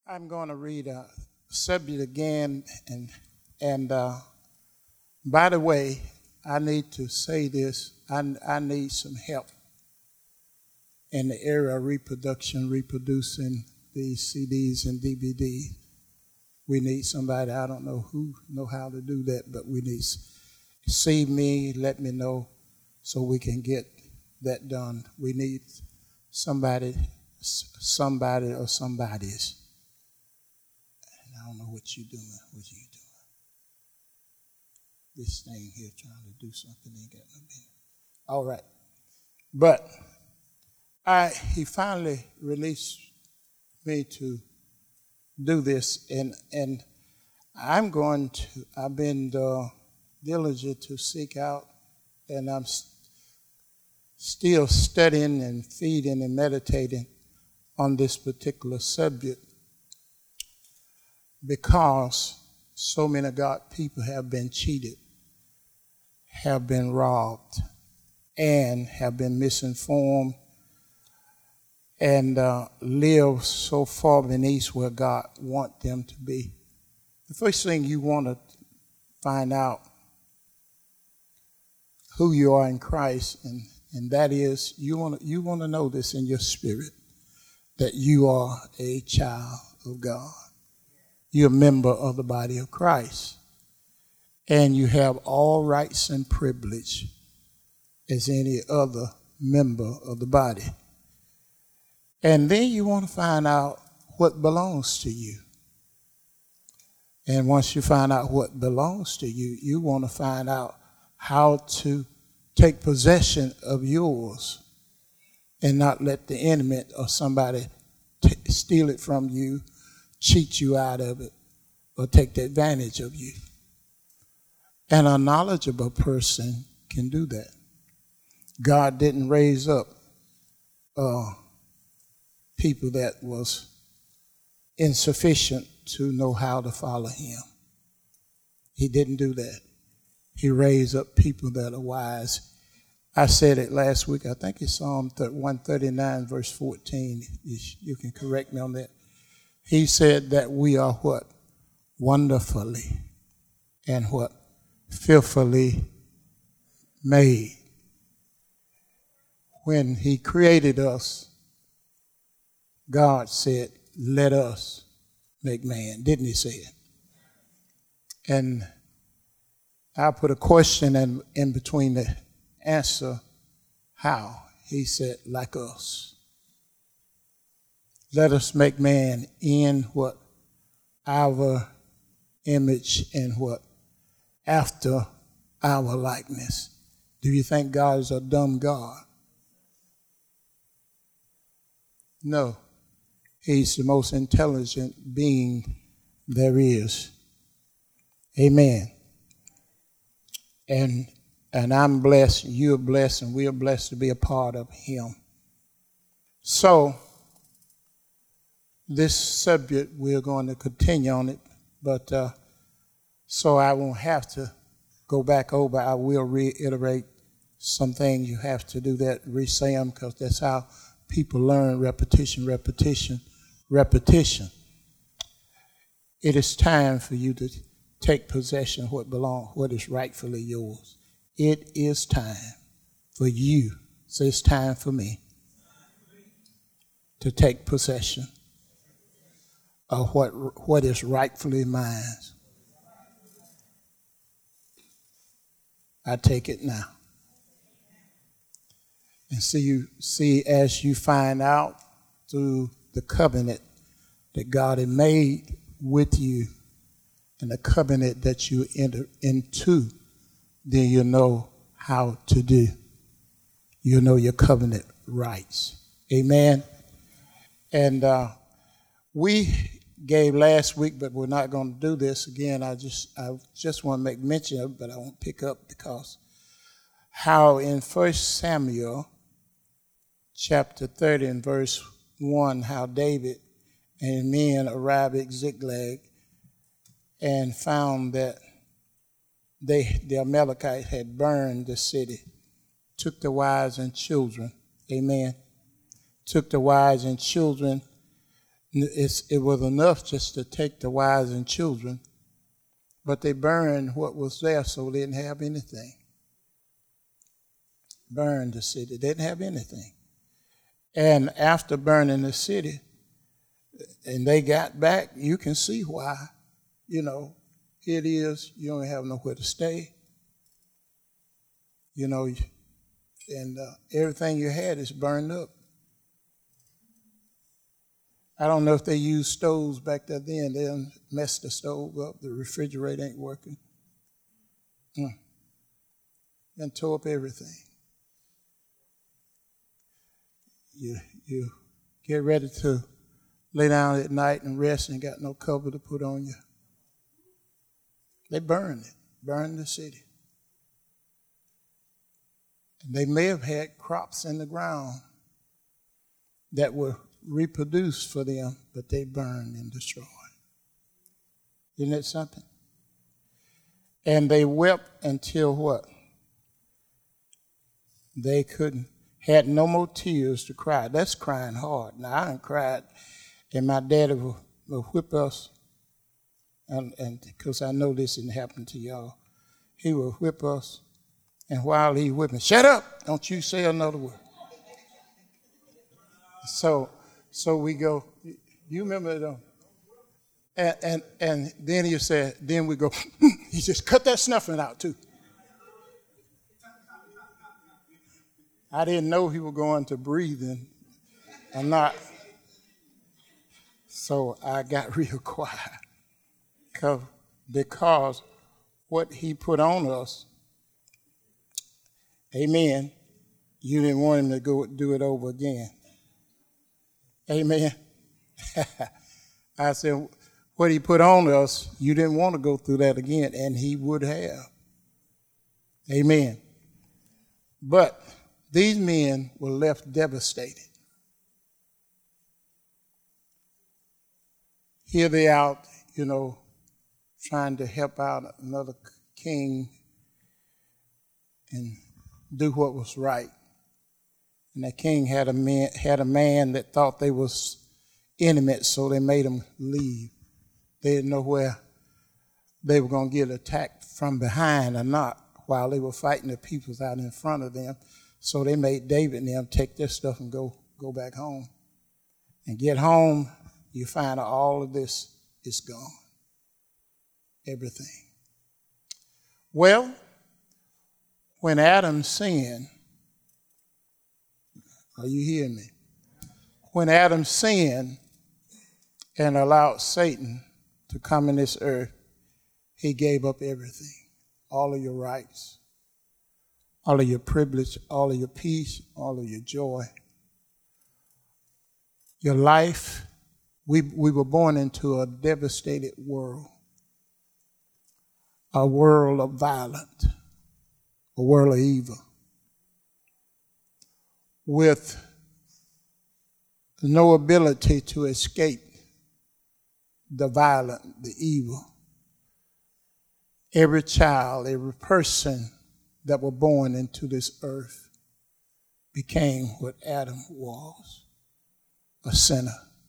I'm going to read a subject again, and by the way, I need to say this. I need some help in the area of reproducing these CDs and DVDs. We need somebody. I don't know who know how to do that, but we need see me, let me know, so we can get that done. We need somebody or somebody's. I don't know what you're doing. What are you doing? This thing here trying to do something ain't got no business. All right. But he finally released me to do this, and I've been diligent to seek out, and I'm still studying and feeding and meditating on this particular subject, because so many God people have been cheated, have been robbed, and have been misinformed, and live so far beneath where God wants them to be. The first thing you want to find out who you are in Christ, and that is you want to know this in your spirit, that you are a child of God. You're a member of the body of Christ, and you have all rights and privilege as any other member of the body. And then you want to find out what belongs to you. And once you find out what belongs to you, you want to find out how to take possession of yours and not let the enemy or somebody steal it from you, cheat you out of it, or take advantage of you. And a knowledgeable person can do that. God didn't raise up people that was insufficient to know how to follow him. He didn't do that. He raised up people that are wise. I said it last week. I think it's Psalm 139, verse 14. You can correct me on that. He said that we are what? Wonderfully and what? Fearfully made. When he created us, God said, let us make man. Didn't he say it? And I put a question in between the answer, how? He said, like us. Let us make man in what? Our image, and what? After our likeness. Do you think God is a dumb God? No. He's the most intelligent being there is. Amen. And I'm blessed, you're blessed, and we're blessed to be a part of him. So, this subject, we're going to continue on it, but so I won't have to go back over. I will reiterate some things. You have to do that, re-say them, because that's how people learn. Repetition. It is time for you to take possession of what is rightfully yours. It is time for you. So it's time for me to take possession of what is rightfully mine. I take it now. And see as you find out through the covenant that God had made with you and the covenant that you enter into, then you know how to do. You know your covenant rights. Amen. And we gave last week, but we're not going to do this again. I just want to make mention of it, but I won't pick up, because how in 1 Samuel chapter 30 and verse 1, how David and men arrived at Ziklag and found that the Amalekites had burned the city, took the wives and children. Amen. Took the wives and children It was enough just to take the wives and children, but they burned what was there so they didn't have anything. Burned the city. They didn't have anything. And after burning the city, and they got back, you can see why, it is, you don't have nowhere to stay. And everything you had is burned up. I don't know if they used stoves back there then. They messed the stove up. The refrigerator ain't working. And tore up everything. You get ready to lay down at night and rest and got no cover to put on you. They burned it. Burned the city. And they may have had crops in the ground that were reproduced for them, but they burned and destroyed. Isn't that something? And they wept until what? They had no more tears to cry. That's crying hard. Now, I done cried, and my daddy will whip us, and because I know this didn't happen to y'all, he will whip us, and while he whipping, shut up, don't you say another word. So we go, you remember them? And then he said, then we go, he just cut that snuffling out too. I didn't know he was going to breathing or not. So I got real quiet. Because what he put on us, amen, you didn't want him to go do it over again. Amen. I said, what he put on us, you didn't want to go through that again, and he would have. Amen. But these men were left devastated. Here they out, trying to help out another king and do what was right. And the king had a man that thought they was enemies, so they made him leave. They didn't know where they were going to get attacked from behind or not while they were fighting the peoples out in front of them. So they made David and them take their stuff and go back home. And get home, you find out all of this is gone. Everything. Well, when Adam sinned, are you hearing me? When Adam sinned and allowed Satan to come in this earth, he gave up everything, all of your rights, all of your privilege, all of your peace, all of your joy, your life. We were born into a devastated world, a world of violence, a world of evil, with no ability to escape the violent, the evil. Every child, every person that were born into this earth became what Adam was, a sinner,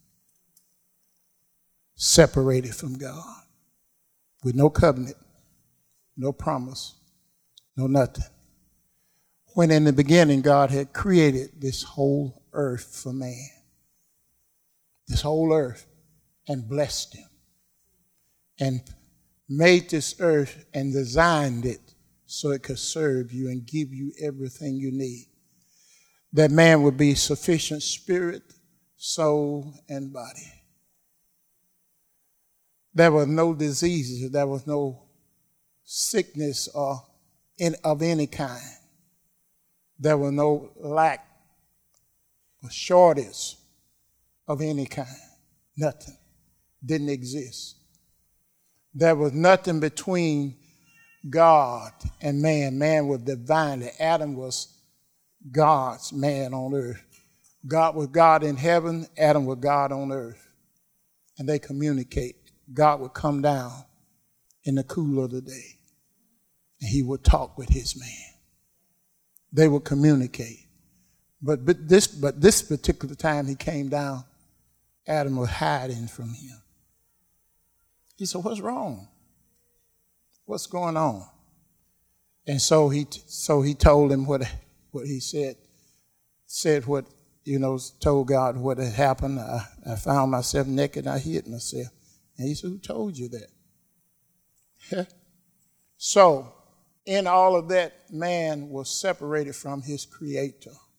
separated from God, with no covenant, no promise, no nothing. When in the beginning God had created this whole earth for man, this whole earth, and blessed him, and made this earth and designed it so it could serve you and give you everything you need. That man would be sufficient spirit, soul, and body. There were no diseases, there was no sickness of any kind. There was no lack or shortage of any kind. Nothing. Didn't exist. There was nothing between God and man. Man was divinely. Adam was God's man on earth. God was God in heaven. Adam was God on earth. And they communicate. God would come down in the cool of the day, and he would talk with his man. They would communicate. But this particular time he came down, Adam was hiding from him. He said, what's wrong? What's going on? And so he told him what he said what, told God what had happened. I found myself naked, I hid myself. And he said, who told you that? So, in all of that, man was separated from his creator.